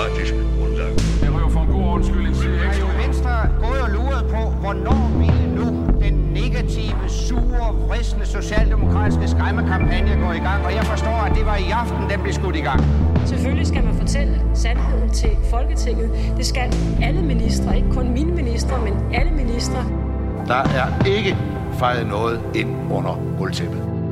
demokratisk grundlag. Jeg har jo for en god ordens skyld en side. Jeg har jo i Venstre gået og luret på, hvornår ville nu den negative, sure, vristende socialdemokratiske skræmmekampagne gå i gang. Og jeg forstår, at det var i aften, den blev skudt i gang. Selvfølgelig skal man fortælle sandheden til Folketinget. Det skal alle ministre, ikke kun mine ministre, men alle ministre. Der er ikke fejret noget ind under gulvtæppet.